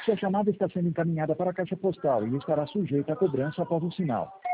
Sua chamada está sendo encaminhada para a caixa postal e estará sujeita a cobrança após o sinal.